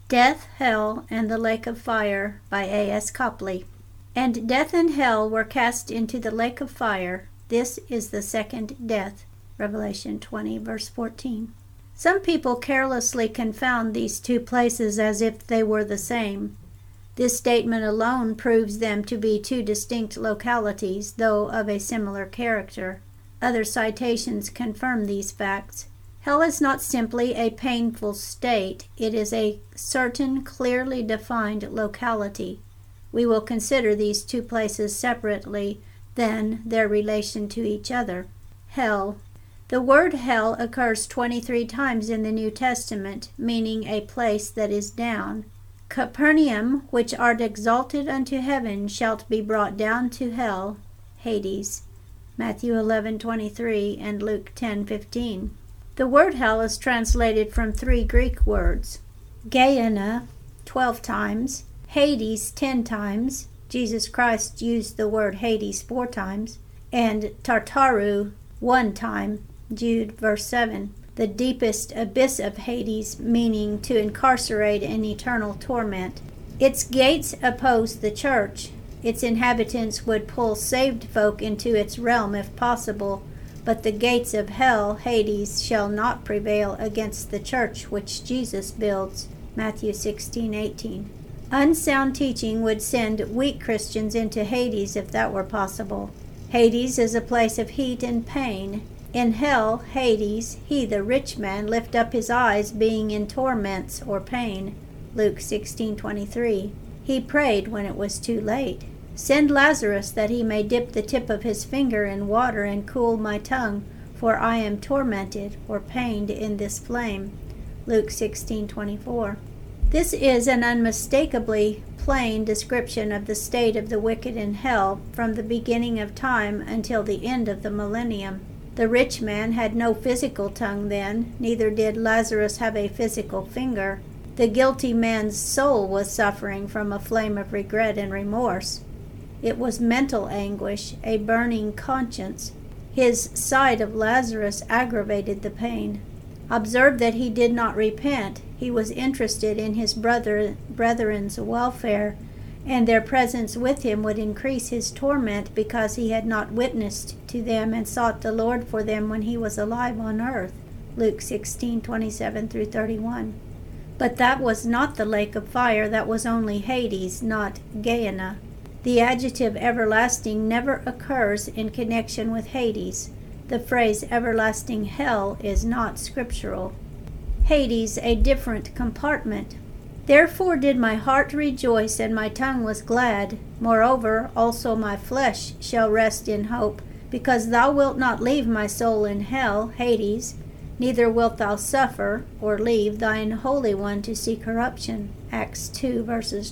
Death, Hell, and the Lake of Fire by A.S. Copley. And death and hell were cast into the lake of fire. This is the second death. Revelation 20, verse 14. Some people carelessly confound these two places as if they were the same. This statement alone proves them to be two distinct localities, though of a similar character. Other citations confirm these facts. Hell is not simply a painful state, it is a certain clearly defined locality. We will consider these two places separately, then their relation to each other. Hell. The word hell occurs 23 times in the New Testament, meaning a place that is down. Capernaum, which art exalted unto heaven, shalt be brought down to hell, Hades. Matthew 11:23 and Luke 10:15. The word hell is translated from three Greek words. Gehenna, 12 times. Hades, 10 times. Jesus Christ used the word Hades 4 times. And Tartaru, 1 time. Jude, verse 7. The deepest abyss of Hades, meaning to incarcerate in eternal torment. Its gates oppose the church. Its inhabitants would pull saved folk into its realm if possible, but the gates of hell, Hades, shall not prevail against the church which Jesus builds. Matthew 16:18. Unsound teaching would send weak Christians into Hades if that were possible. Hades is a place of heat and pain. In hell, Hades, he, the rich man, lift up his eyes, being in torments or pain. Luke 16:23. He prayed when it was too late. Send Lazarus that he may dip the tip of his finger in water and cool my tongue, for I am tormented or pained in this flame. Luke 16:24. This is an unmistakably plain description of the state of the wicked in hell from the beginning of time until the end of the millennium. The rich man had no physical tongue then, neither did Lazarus have a physical finger. The guilty man's soul was suffering from a flame of regret and remorse. It was mental anguish, a burning conscience. His sight of Lazarus aggravated the pain. Observe that he did not repent. He was interested in his brethren's welfare, and their presence with him would increase his torment because he had not witnessed to them and sought the Lord for them when he was alive on earth. Luke 16:27-31. But that was not the lake of fire, that was only Hades, not Gehenna. The adjective everlasting never occurs in connection with Hades. The phrase everlasting hell is not scriptural. Hades, a different compartment. Therefore did my heart rejoice, and my tongue was glad. Moreover, also my flesh shall rest in hope, because thou wilt not leave my soul in hell, Hades, neither wilt thou suffer, or leave thine Holy One to see corruption. Acts 2, verses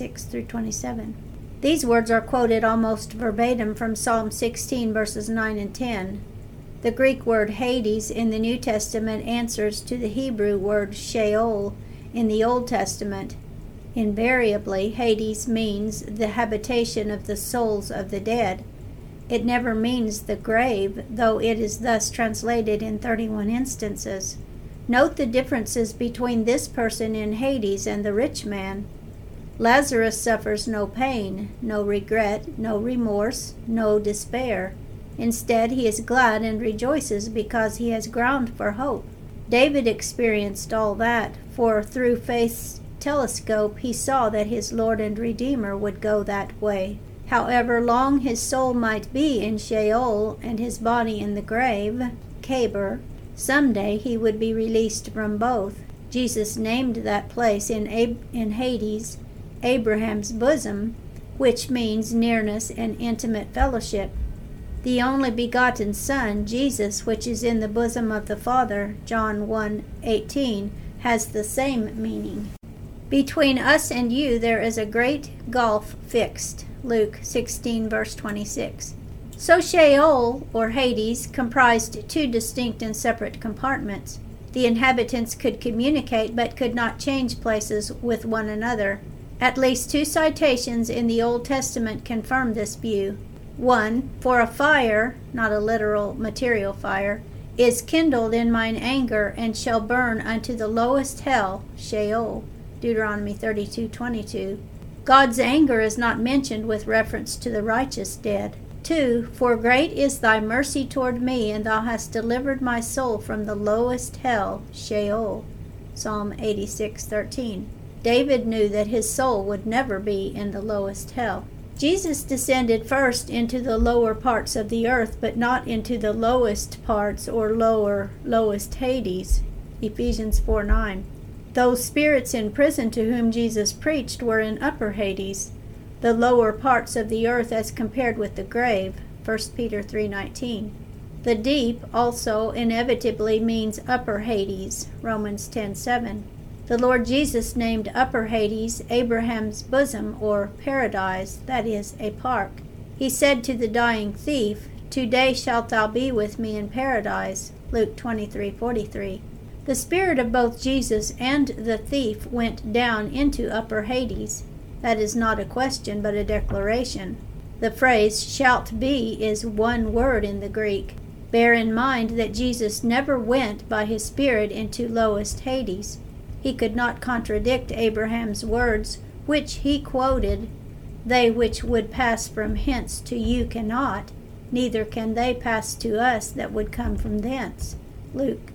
26-27. These words are quoted almost verbatim from Psalm 16, verses 9 and 10. The Greek word Hades in the New Testament answers to the Hebrew word Sheol in the Old Testament. Invariably, Hades means the habitation of the souls of the dead. It never means the grave, though it is thus translated in 31 instances. Note the differences between this person in Hades and the rich man. Lazarus suffers no pain, no regret, no remorse, no despair. Instead, he is glad and rejoices because he has ground for hope. David experienced all that, for through faith's telescope he saw that his Lord and Redeemer would go that way. However long his soul might be in Sheol and his body in the grave, Kabir, someday he would be released from both. Jesus named that place in Hades Abraham's bosom, which means nearness and intimate fellowship. The only begotten Son, Jesus, which is in the bosom of the Father, John 1:18, has the same meaning. Between us and you there is a great gulf fixed, Luke 16, verse 26. So Sheol, or Hades, comprised two distinct and separate compartments. The inhabitants could communicate but could not change places with one another. At least two citations in the Old Testament confirm this view. 1. For a fire, not a literal material fire, is kindled in mine anger, and shall burn unto the lowest hell, Sheol. Deuteronomy 32:22. God's anger is not mentioned with reference to the righteous dead. 2. For great is thy mercy toward me, and thou hast delivered my soul from the lowest hell, Sheol. Psalm 86:13. David knew that his soul would never be in the lowest hell. Jesus descended first into the lower parts of the earth, but not into the lowest parts or lowest Hades. Ephesians 4:9. Those spirits in prison to whom Jesus preached were in upper Hades, the lower parts of the earth as compared with the grave. 1 Peter 3:19. The deep also inevitably means upper Hades. Romans 10:7. The Lord Jesus named upper Hades Abraham's bosom, or paradise, that is, a park. He said to the dying thief, "Today shalt thou be with me in paradise." Luke 23:43. The spirit of both Jesus and the thief went down into upper Hades. That is not a question, but a declaration. The phrase "shalt be" is one word in the Greek. Bear in mind that Jesus never went by his Spirit into lowest Hades. He could not contradict Abraham's words, which he quoted, "They which would pass from hence to you cannot, neither can they pass to us that would come from thence." Luke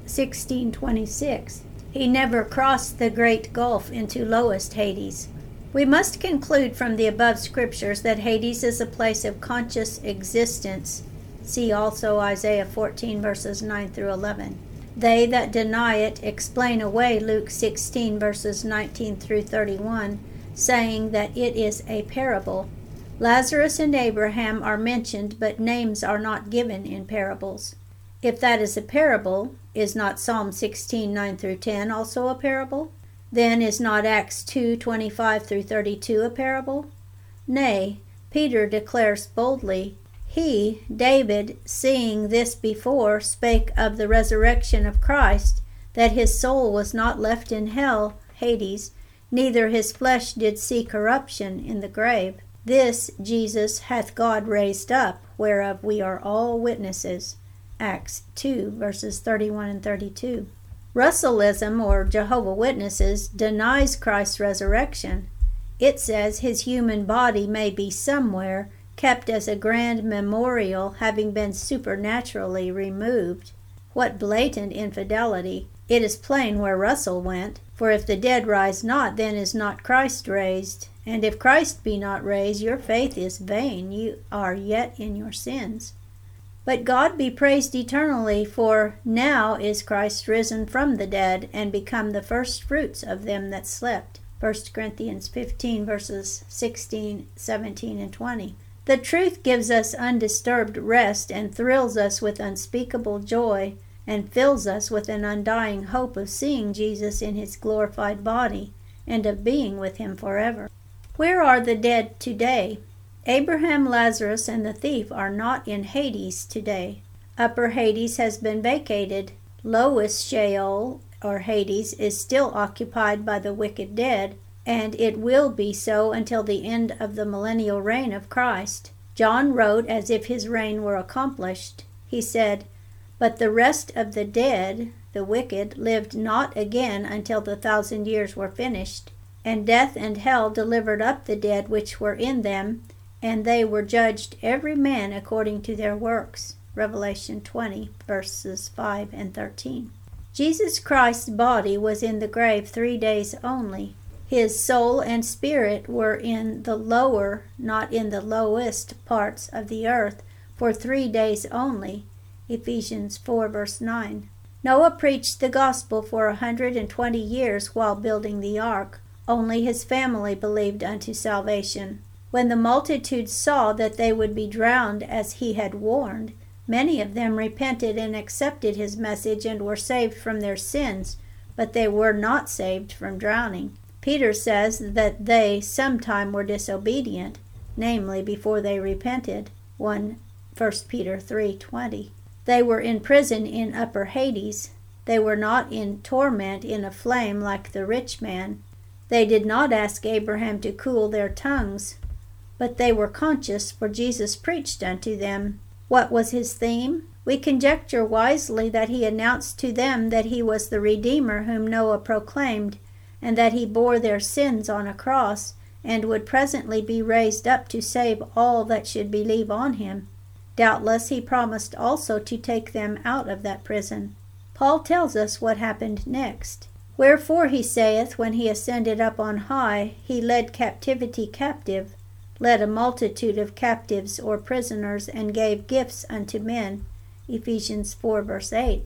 16:26. He never crossed the great gulf into lowest Hades. We must conclude from the above scriptures that Hades is a place of conscious existence. See also Isaiah 14 verses 9 through 11. They that deny it explain away Luke 16 verses 19 through 31, saying that it is a parable. Lazarus and Abraham are mentioned, but names are not given in parables. If that is a parable, is not Psalm 16, 9 through 10 also a parable? Then is not Acts 2, 25 through 32 a parable? Nay, Peter declares boldly, he, David, seeing this before, spake of the resurrection of Christ, that his soul was not left in hell, Hades, neither his flesh did see corruption in the grave. This Jesus hath God raised up, whereof we are all witnesses. Acts 2, verses 31 and 32. Russellism, or Jehovah's Witnesses, denies Christ's resurrection. It says his human body may be somewhere, kept as a grand memorial, having been supernaturally removed. What blatant infidelity! It is plain where Russell went, for if the dead rise not, then is not Christ raised. And if Christ be not raised, your faith is vain, you are yet in your sins. But God be praised eternally, for now is Christ risen from the dead, and become the first fruits of them that slept. 1 Corinthians 15 verses 16, 17, and 20. The truth gives us undisturbed rest, and thrills us with unspeakable joy, and fills us with an undying hope of seeing Jesus in his glorified body, and of being with him forever. Where are the dead today? Abraham, Lazarus, and the thief are not in Hades today. Upper Hades has been vacated. Lowest Sheol, or Hades, is still occupied by the wicked dead, and it will be so until the end of the millennial reign of Christ. John wrote as if his reign were accomplished. He said, "But the rest of the dead, the wicked, lived not again until the 1,000 years were finished. And death and hell delivered up the dead which were in them, and they were judged every man according to their works." Revelation 20, verses 5 and 13. Jesus Christ's body was in the grave 3 days only. His soul and spirit were in the lower, not in the lowest, parts of the earth for 3 days only. Ephesians 4, verse 9. Noah preached the gospel for 120 years while building the ark. Only his family believed unto salvation. When the multitude saw that they would be drowned as he had warned, many of them repented and accepted his message and were saved from their sins, but they were not saved from drowning. Peter says that they sometime were disobedient, namely before they repented. 1 Peter 3:20. They were in prison in upper Hades. They were not in torment in a flame like the rich man. They did not ask Abraham to cool their tongues, but they were conscious, for Jesus preached unto them. What was his theme? We conjecture wisely that he announced to them that he was the Redeemer whom Noah proclaimed, and that he bore their sins on a cross, and would presently be raised up to save all that should believe on him. Doubtless he promised also to take them out of that prison. Paul tells us what happened next. Wherefore he saith, when he ascended up on high, he led captivity captive, led a multitude of captives or prisoners, and gave gifts unto men. Ephesians 4 verse 8.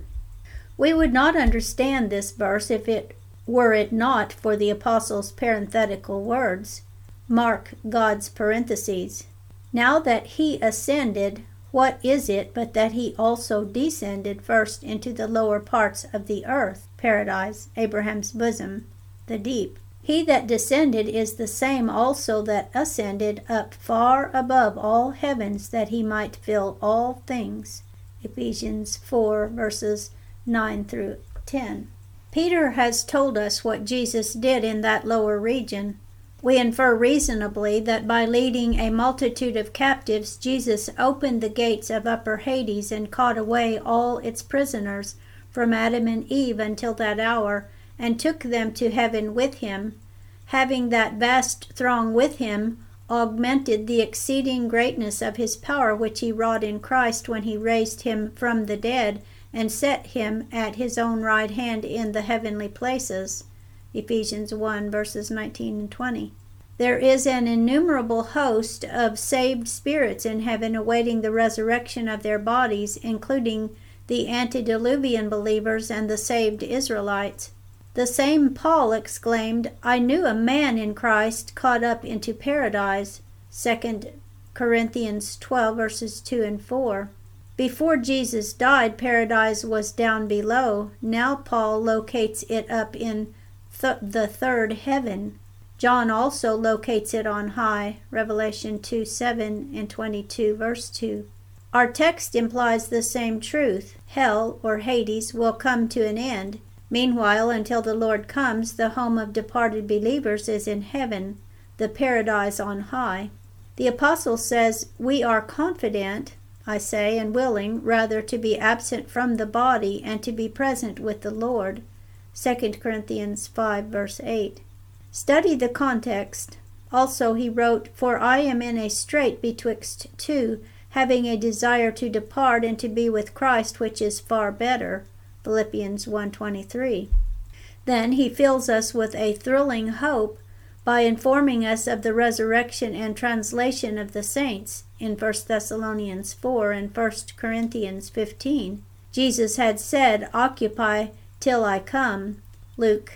We would not understand this verse if it were it not for the apostle's parenthetical words. Mark God's parentheses. Now that he ascended, what is it but that he also descended first into the lower parts of the earth, paradise, Abraham's bosom, the deep? He that descended is the same also that ascended up far above all heavens, that he might fill all things. Ephesians 4 verses 9 through 10. Peter has told us what Jesus did in that lower region. We infer reasonably that by leading a multitude of captives, Jesus opened the gates of upper Hades and caught away all its prisoners from Adam and Eve until that hour, and took them to heaven with him, having that vast throng with him, augmented the exceeding greatness of his power which he wrought in Christ when he raised him from the dead, and set him at his own right hand in the heavenly places. Ephesians 1 verses 19 and 20. There is an innumerable host of saved spirits in heaven awaiting the resurrection of their bodies, including the antediluvian believers and the saved Israelites. The same Paul exclaimed, I knew a man in Christ caught up into paradise. 2 Corinthians 12 verses 2 and 4. Before Jesus died, paradise was down below. Now Paul locates it up in the third heaven. John also locates it on high, Revelation 2:7 and 22 verse 2. Our text implies the same truth. Hell, or Hades, will come to an end. Meanwhile, until the Lord comes, the home of departed believers is in heaven, the paradise on high. The apostle says, we are confident, I say, and willing, rather, to be absent from the body and to be present with the Lord. 2 Corinthians 5 verse 8. Study the context. Also he wrote, For I am in a strait betwixt two, having a desire to depart and to be with Christ, which is far better. Philippians 1:23. Then he fills us with a thrilling hope by informing us of the resurrection and translation of the saints in 1 Thessalonians 4 and 1 Corinthians 15. Jesus had said, Occupy till I come. Luke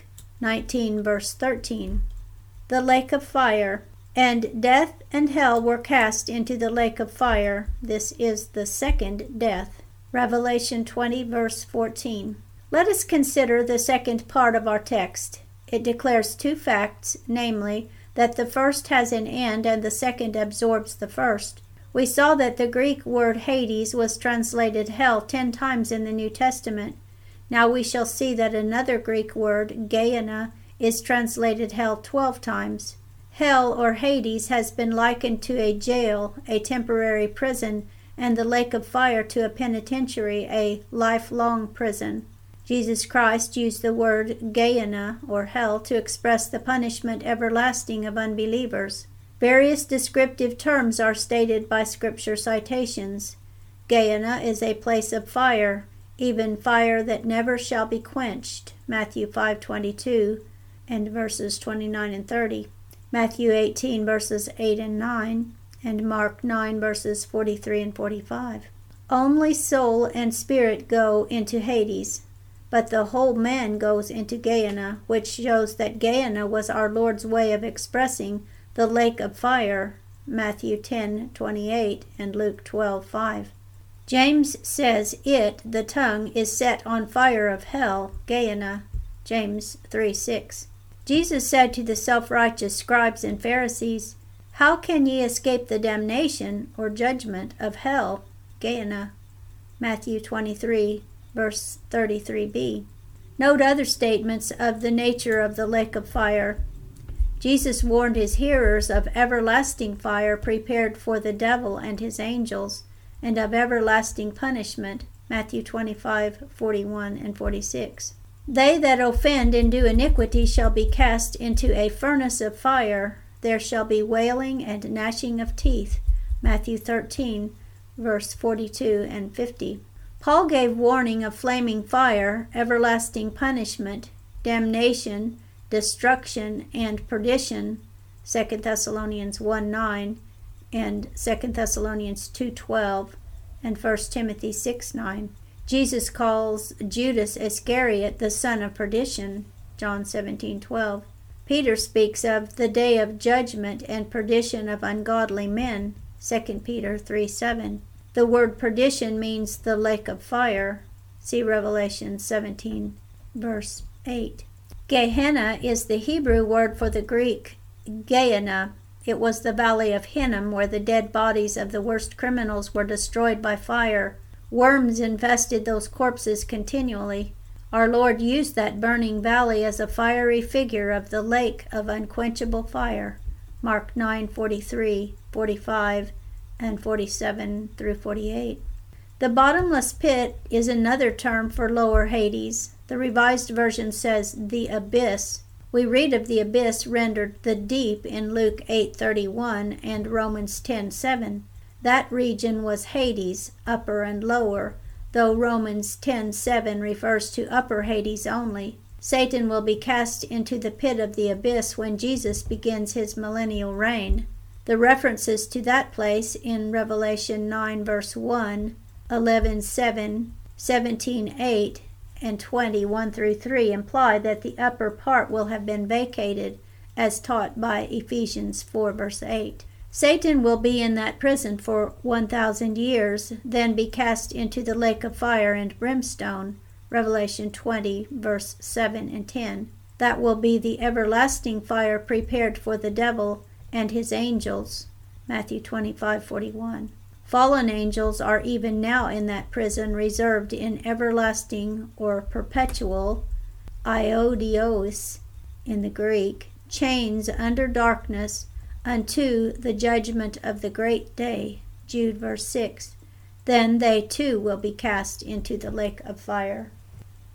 19 verse 13. The lake of fire. And death and hell were cast into the lake of fire. This is the second death. Revelation 20 verse 14. Let us consider the second part of our text. It declares two facts, namely, that the first has an end and the second absorbs the first. We saw that the Greek word Hades was translated hell 10 times in the New Testament. Now we shall see that another Greek word, Gehenna, is translated hell 12 times. Hell, or Hades, has been likened to a jail, a temporary prison, and the lake of fire to a penitentiary, a lifelong prison. Jesus Christ used the word Gehenna, or hell, to express the punishment everlasting of unbelievers. Various descriptive terms are stated by scripture citations. Gehenna is a place of fire, even fire that never shall be quenched. Matthew 5:22 and verses 29 and 30. Matthew 18 verses 8 and 9, and Mark 9 verses 43 and 45. Only soul and spirit go into Hades, but the whole man goes into Gehenna, which shows that Gehenna was our Lord's way of expressing the lake of fire, Matthew 10:28 and Luke 12:5. James says it, the tongue, is set on fire of hell, Gehenna, James 3:6. Jesus said to the self-righteous scribes and Pharisees, How can ye escape the damnation, or judgment, of hell, Gehenna? Matthew 23, verse 33b. Note other statements of the nature of the lake of fire. Jesus warned his hearers of everlasting fire prepared for the devil and his angels, and of everlasting punishment, Matthew 25, 41 and 46. They that offend and do iniquity shall be cast into a furnace of fire. There shall be wailing and gnashing of teeth. Matthew 13, verse 42 and 50. Paul gave warning of flaming fire, everlasting punishment, damnation, destruction, and perdition, 2 Thessalonians 1:9 and 2 Thessalonians 2:12 and 1 Timothy 6:9. Jesus calls Judas Iscariot the son of perdition, John 17:12. Peter speaks of the day of judgment and perdition of ungodly men, 2 Peter 3:7. The word perdition means the lake of fire. See Revelation 17, verse 8. Gehenna is the Hebrew word for the Greek Gehenna. It was the valley of Hinnom where the dead bodies of the worst criminals were destroyed by fire. Worms infested those corpses continually. Our Lord used that burning valley as a fiery figure of the lake of unquenchable fire. Mark 9:43, 45, and 47 through 48. The bottomless pit is another term for lower Hades. The Revised Version says the abyss. We read of the abyss rendered the deep in Luke 8:31 and Romans 10:7. That region was Hades, upper and lower, though Romans 10:7 refers to upper Hades only. Satan will be cast into the pit of the abyss when Jesus begins his millennial reign. The references to that place in Revelation 9 verse 1, 11:7, 17:8, and 20:1 through 3 imply that the upper part will have been vacated, as taught by Ephesians 4 verse 8. Satan will be in that prison for 1,000 years, then be cast into the lake of fire and brimstone, Revelation 20 verse 7 and 10. That will be the everlasting fire prepared for the devil and his angels, Matthew 25:41. Fallen angels are even now in that prison reserved in everlasting or perpetual, aiodios in the Greek, chains under darkness unto the judgment of the great day, Jude verse 6. Then they too will be cast into the lake of fire.